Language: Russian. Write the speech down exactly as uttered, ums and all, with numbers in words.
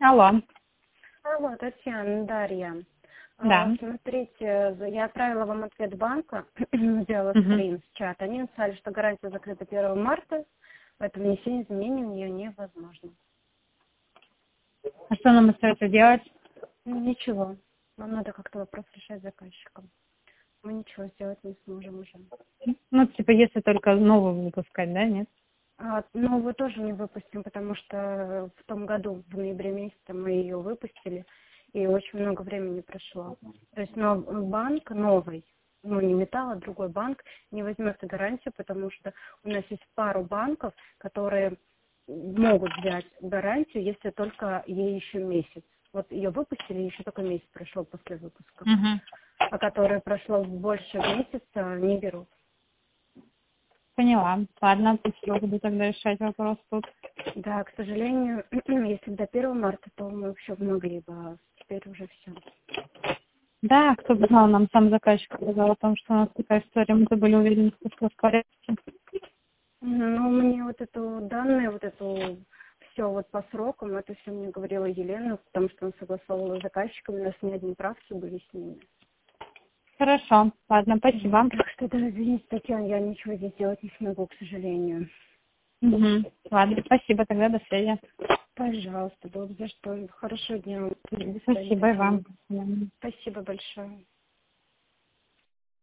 Алло. Алло, Татьяна, Дарья. Да. А, Смотрите, я отправила вам ответ банка, сделала Мгм. скрин с чата. Они написали, что гарантия закрыта первого марта, поэтому внесение изменений в нее невозможно. А что нам остается делать? Ну, Ничего. Нам надо как-то вопрос решать с заказчиком. Мы ничего сделать не сможем уже. Ну, типа, если только новую выпускать, да, нет? А, новую тоже не выпустим, потому что в том году, в ноябре месяце, мы ее выпустили, и очень много времени прошло. То есть но банк новый, ну не металл, а другой банк не возьмет гарантию, потому что у нас есть пару банков, которые могут взять гарантию, если только ей еще месяц. Вот ее выпустили, еще только месяц прошел после выпуска. Угу. А которые прошло больше месяца, не берут. Поняла. Ладно, спасибо, буду тогда решать вопрос тут. Да, к сожалению, если бы до первого марта, то мы еще могли бы, а теперь уже все. Да, кто бы знал, нам сам заказчик сказал о том, что у нас такая история, мы были уверены, что все в порядке. Ну, мне вот эту данные, вот эту все вот по срокам, это все мне говорила Елена, потому что она согласовывала с заказчиком, у нас ни одни правки были с ними. Хорошо, ладно, спасибо. Так что, да, извините, Татьяна, я ничего здесь делать не смогу, к сожалению. Угу. Ладно, спасибо, тогда до связи. Пожалуйста, было бы за что. Хорошего дня. До свидания, Спасибо и Татьяна. вам. Спасибо большое.